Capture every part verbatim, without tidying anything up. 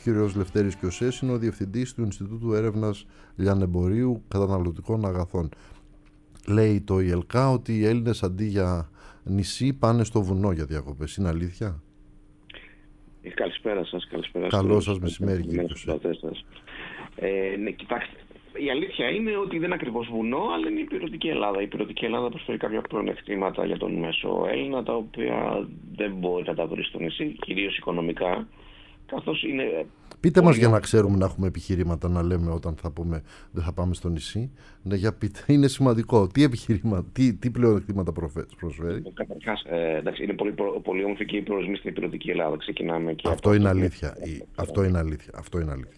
κύριος Λευτέρης Κιωσές είναι ο διευθυντής του Ινστιτούτου Έρευνας Λιανεμπορίου Καταναλωτικών Αγαθών. Λέει το ΙΕΛΚΑ ότι οι Έλληνες αντί για νησί πάνε στο βουνό για διακοπές. Είναι αλήθεια? Καλησπέρα σας. Καλησπέρα. Καλό σας μεσημέρι, κύριε Κιωσέ. Ε, ναι, κοιτάξτε, η αλήθεια είναι ότι δεν είναι ακριβώς βουνό, αλλά είναι η υπηρετική Ελλάδα. Η υπηρετική Ελλάδα προσφέρει κάποια πλεονεκτήματα για τον μέσο Έλληνα, τα οποία δεν μπορεί να τα βρει στο νησί, κυρίως οικονομικά. Καθώς είναι... Πείτε μας για να ξέρουμε να έχουμε επιχειρήματα να λέμε όταν θα πούμε δεν θα πάμε στο νησί. Ναι, για πείτε, είναι σημαντικό. Τι επιχειρήματα, τι, τι πλεονεκτήματα προσφέρει? Καταρχάς, ε, εντάξει, είναι πολύ, πολύ όμορφη και η προορισμοί στην υπηρετική Ελλάδα. Ξεκινάμε και αυτό, είναι αλήθεια. Η, αυτό είναι αλήθεια. Αυτό είναι αλήθεια.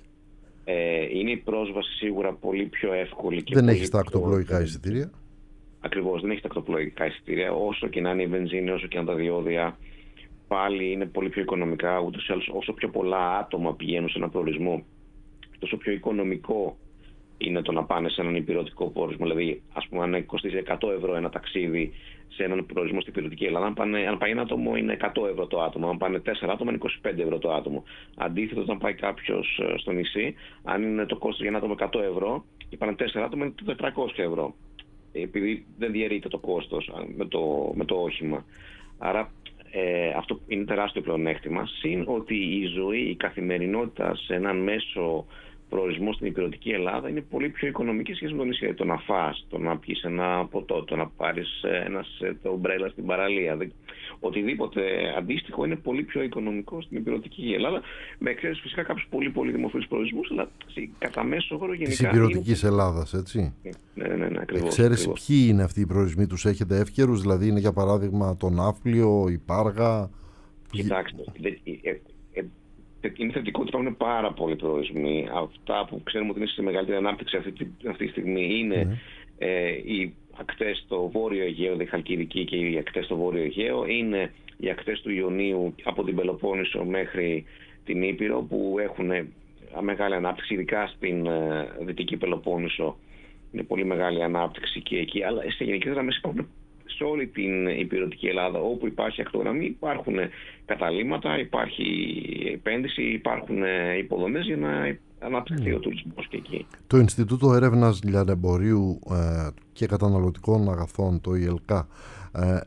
Ε, είναι η πρόσβαση σίγουρα πολύ πιο εύκολη. Και δεν έχει τα ακτοπλοϊκά εισιτήρια. Ακριβώς, δεν έχει τα ακτοπλοϊκά εισιτήρια. Όσο και να είναι η βενζίνη, όσο και να τα διόδια, πάλι είναι πολύ πιο οικονομικά. Ούτως ή άλλως, όσο πιο πολλά άτομα πηγαίνουν σε έναν προορισμό, τόσο πιο οικονομικό είναι το να πάνε σε έναν υπηρετικό προορισμό. Δηλαδή, ας πούμε, αν κοστίζει εκατό ευρώ ένα ταξίδι σε έναν προορισμό στην υπηρετική Ελλάδα, αν, πάνε, αν πάει ένα άτομο είναι εκατό ευρώ το άτομο. Αν πάνε τέσσερα άτομα είναι είκοσι πέντε ευρώ το άτομο. Αντίθετα, όταν πάει κάποιος στο νησί, αν είναι το κόστος για ένα άτομο εκατό ευρώ και πάνε τέσσερα άτομα είναι τετρακόσια ευρώ. Επειδή δεν διαιρείται το κόστος με το, με το όχημα. Άρα, Ε, αυτό είναι τεράστιο πλεονέκτημα. Συν ότι η ζωή, η καθημερινότητα σε έναν μέσο προορισμό στην υπηρετική Ελλάδα είναι πολύ πιο οικονομική σχέση με το νησί. Το να φας, το να πιεις ένα ποτό, το να πάρεις ένα σετ ομπρέλα στην παραλία. Οτιδήποτε αντίστοιχο είναι πολύ πιο οικονομικό στην υπηρετική Ελλάδα. Με εξαίρεση φυσικά κάποιους πολύ πολύ δημοφιλείς προορισμούς, αλλά κατά μέσο όρο γενικά. Της υπηρετικής είναι... Ελλάδας, έτσι. Ναι, ναι, ναι, ακριβώς. Εξαίρεση, ποιοι είναι αυτοί οι προορισμοί, τους έχετε εύκαιρους, δηλαδή είναι για παράδειγμα το Ναύπλιο, η Πάργα? Κοιτάξτε, ε, ε, ε, είναι θετικό ότι υπάρχουν πάρα πολλοί προορισμοί. Αυτά που ξέρουμε ότι είναι σε μεγαλύτερη ανάπτυξη αυτή, αυτή τη στιγμή είναι mm. ε, οι ακτές στο Βόρειο Αιγαίο, δηλαδή η Χαλκιδική και οι ακτές στο Βόρειο Αιγαίο, είναι οι ακτές του Ιωνίου από την Πελοπόννησο μέχρι την Ήπειρο που έχουν μεγάλη ανάπτυξη, ειδικά στην ε, Δυτική Πελοπόννησο είναι πολύ μεγάλη ανάπτυξη και εκεί, αλλά σε γενικές γραμμές υπάρχουν σε όλη την υπηρετική Ελλάδα όπου υπάρχει ακτογραμμή, υπάρχουν καταλύματα, υπάρχει επένδυση, υπάρχουν υποδομές για να αναπτυχθεί ο τουρισμός και εκεί. Το Ινστιτούτο Έρευνας Λιανεμπορίου ε, και Καταναλωτικών Αγαθών, το ΙΕΛΚΑ, ε,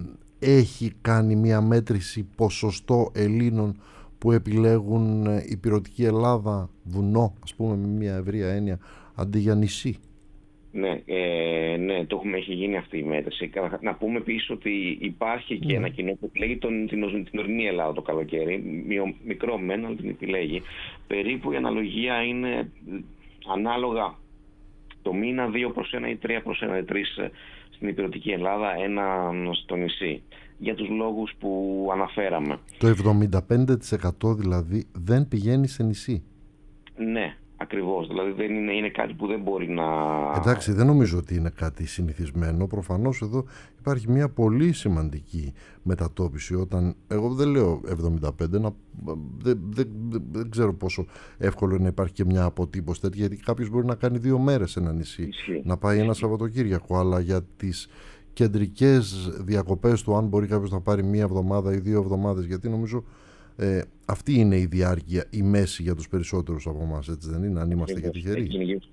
έχει κάνει μια μέτρηση ποσοστό Ελλήνων που επιλέγουν υπηρετική Ελλάδα, βουνό, ας πούμε, με μια ευρεία έννοια, αντί για νησί? Ναι, ε, ναι, το έχουμε, έχει γίνει αυτή η μέτρηση. Να πούμε επίσης ότι υπάρχει και mm. ένα κοινό που επιλέγει τον, την, την ορεινή Ελλάδα το καλοκαίρι, μικρό μεν, αλλά την επιλέγει. Περίπου η αναλογία είναι ανάλογα το μήνα δύο προς ένα ή τρία προς ένα, τρεις στην υπηρετική Ελλάδα, ένα στο νησί. Για τους λόγους που αναφέραμε. Το εβδομήντα πέντε τοις εκατό δηλαδή δεν πηγαίνει σε νησί. Ναι. Ακριβώς, δηλαδή δεν είναι, είναι κάτι που δεν μπορεί να... Εντάξει, δεν νομίζω ότι είναι κάτι συνηθισμένο. Προφανώς εδώ υπάρχει μια πολύ σημαντική μετατόπιση. Όταν, εγώ δεν λέω εβδομήντα πέντε, να, δεν, δεν, δεν, δεν ξέρω πόσο εύκολο είναι να υπάρχει και μια αποτύπωση τέτοια, γιατί κάποιος μπορεί να κάνει δύο μέρες σε ένα νησί, Ισχύει. να πάει ένα Σαββατοκύριακο, αλλά για τις κεντρικές διακοπές του, αν μπορεί κάποιος να πάρει μία εβδομάδα ή δύο εβδομάδες, γιατί νομίζω... Ε, αυτή είναι η διάρκεια, η μέση για τους περισσότερους από εμάς, έτσι δεν είναι, αν είμαστε και τυχεροί?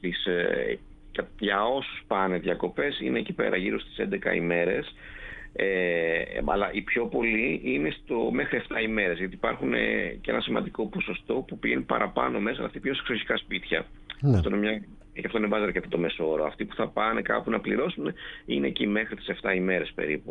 Ε, για όσους πάνε διακοπές είναι εκεί πέρα γύρω στις έντεκα ημέρες, ε, αλλά οι πιο πολλοί είναι στο μέχρι επτά ημέρες, γιατί υπάρχουν ε, και ένα σημαντικό ποσοστό που πηγαίνει παραπάνω μέσα, αυτοί πηγαίνουν σε εξοχικά σπίτια. Ναι. Αυτό είναι μια... Και αυτό είναι βάζα και αυτό το μέσο όρο. Αυτοί που θα πάνε κάπου να πληρώσουν είναι εκεί μέχρι τις επτά ημέρες περίπου.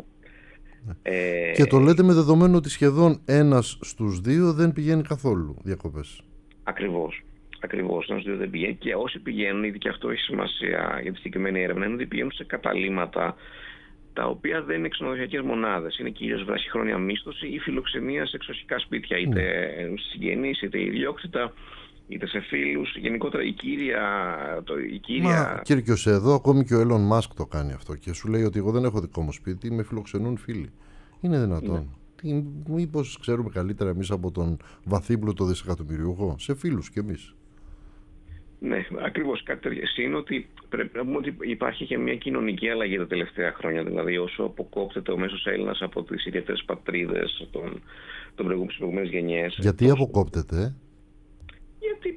Ε... Και το λέτε με δεδομένο ότι σχεδόν ένας στους δύο δεν πηγαίνει καθόλου διακοπές. Ακριβώς. Ακριβώς. Ένας στους δύο δεν πηγαίνει. Και όσοι πηγαίνουν, ήδη και αυτό έχει σημασία για τη συγκεκριμένη έρευνα, είναι ότι πηγαίνουν σε καταλύματα τα οποία δεν είναι ξενοδοχειακές μονάδες. Είναι κυρίως βραχυχρόνια μίσθωση ή φιλοξενία σε εξοχικά σπίτια, είτε mm. συγγενείς, είτε ιδιόκτητα, είτε σε φίλους. Γενικότερα η κύρια... Το, η κύρια... Μα κύριε Κιωσέ, εδώ ακόμη και ο Elon Musk το κάνει αυτό και σου λέει ότι εγώ δεν έχω δικό μου σπίτι, με φιλοξενούν φίλοι. Είναι δυνατόν? Ναι. Μήπως ξέρουμε καλύτερα εμείς από τον βαθύμπλουτο δισεκατομμυριούχο? Σε φίλους κι εμείς. Ναι, ακριβώς. Κάτι τέτοιο. Είναι ότι πρέπει να πούμε ότι υπάρχει και μια κοινωνική αλλαγή τα τελευταία χρόνια. Δηλαδή, όσο αποκόπτεται ο μέσος Έλληνας από τις ιδιαίτερες πατρίδες των, των προηγούμενες γενιές. Γιατί τόσο... αποκόπτεται?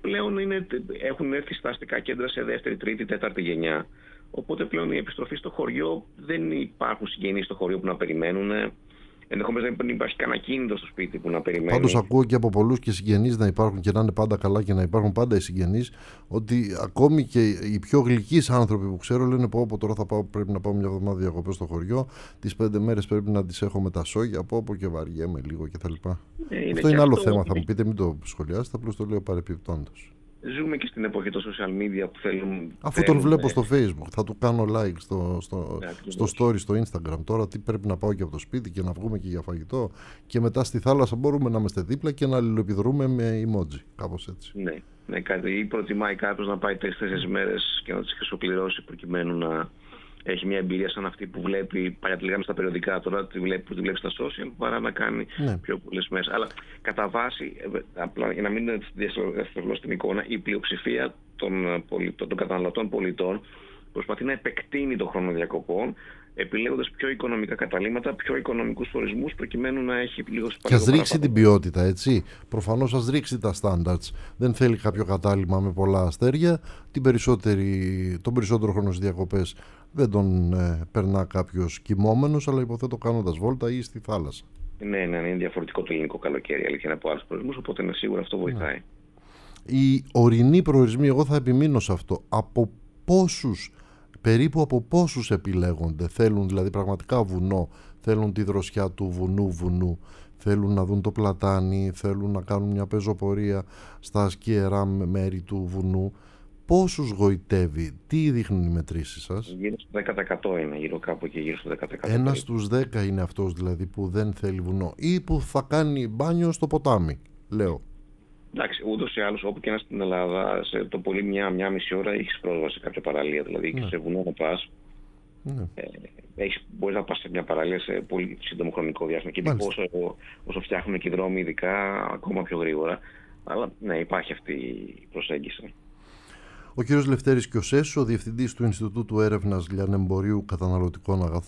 πλέον είναι, έχουν έρθει στα αστικά κέντρα σε δεύτερη, τρίτη, τέταρτη γενιά. Οπότε πλέον η επιστροφή στο χωριό, δεν υπάρχουν συγγενείς στο χωριό που να περιμένουν. Ενδεχομένως δεν υπάρχει κανένα κίνητο στο σπίτι που να περιμένει. Πάντως ακούω και από πολλούς και συγγενείς να υπάρχουν και να είναι πάντα καλά και να υπάρχουν πάντα οι συγγενείς, ότι ακόμη και οι πιο γλυκείς άνθρωποι που ξέρω λένε πω, πω τώρα θα πάω, πρέπει να πάω μια εβδομάδα διακοπές στο χωριό, τις πέντε μέρες πρέπει να τις έχω με τα σόγια, πω πω και βαριέμαι λίγο κτλ. Ε, αυτό είναι άλλο αυτό... θέμα, θα μου πείτε, μην το σχολιάσετε, απλώς το λέω παρεπιπτόντως. Ζούμε και στην εποχή των social media που θέλουν... Αφού θέλουν... τον βλέπω στο Facebook, θα του κάνω like στο, στο, yeah, στο story στο Instagram. Τώρα τι πρέπει να πάω και από το σπίτι και να βγούμε και για φαγητό, και μετά στη θάλασσα μπορούμε να είμαστε δίπλα και να αλληλοεπιδρούμε με emoji, κάπως έτσι. Ναι, ναι, κάτι, ή προτιμάει κάποιος να πάει τέσσερις μέρες και να τις χρυσοπληρώσει προκειμένου να έχει μια εμπειρία σαν αυτή που βλέπει, παλιά τη λέγαμε στα περιοδικά, τώρα τη βλέπει, που τη βλέπει στα social, παρά να κάνει ναι. πιο πολλές μέρες. Αλλά κατά βάση, απλά για να μην διαστρεβλώσω την εικόνα, η πλειοψηφία των, πολιτών, των καταναλωτών πολιτών προσπαθεί να επεκτείνει το χρόνο διακοπών, επιλέγοντας πιο οικονομικά καταλύματα, πιο οικονομικούς προορισμούς, προκειμένου να έχει λίγο σπαλαιό. Και ας ρίξει την ποιότητα, έτσι. Προφανώς ας ρίξει τα standards. Δεν θέλει κάποιο κατάλημα με πολλά αστέρια. Την περισσότερη, τον περισσότερο χρόνο στις διακοπές δεν τον ε, περνά κάποιος κοιμόμενος, αλλά υποθέτω κάνοντας βόλτα ή στη θάλασσα. Ναι, ναι, είναι διαφορετικό το ελληνικό καλοκαίρι, αλήθεια, από άλλους προορισμούς, οπότε είναι σίγουρα αυτό βοηθάει. Ναι. Οι ορεινοί προορισμοί, εγώ θα επιμείνω σε αυτό. Από πόσους, περίπου από πόσους επιλέγονται? Θέλουν δηλαδή πραγματικά βουνό, θέλουν τη δροσιά του βουνού βουνού, θέλουν να δουν το πλατάνι, θέλουν να κάνουν μια πεζοπορία στα ασκιερά μέρη του βουνού? Πόσους γοητεύει, τι δείχνουν οι μετρήσεις σας? Γύρω στο δέκα τοις εκατό είναι, γύρω κάπου και γύρω στο δέκα τοις εκατό. Ένας στους δέκα είναι αυτός δηλαδή που δεν θέλει βουνό ή που θα κάνει μπάνιο στο ποτάμι, λέω. Εντάξει, ούτως ή άλλως, όπου και να στην Ελλάδα, σε το πολύ μια, μια μισή ώρα έχεις πρόσβαση σε κάποια παραλία. Δηλαδή, ναι. σε βουνό να πας, ναι. ε, έχεις, μπορείς να πας σε μια παραλία σε πολύ σύντομο χρονικό διάστημα. Και όσο, όσο φτιάχνουν και οι δρόμοι, ειδικά, ακόμα πιο γρήγορα. Αλλά ναι, υπάρχει αυτή η προσέγγιση. Ο κύριος Λευτέρης Κιωσέσης, ο Διευθυντής του Ινστιτούτου Έρευνας Λιανεμπορίου Καταναλωτικών Αγαθών.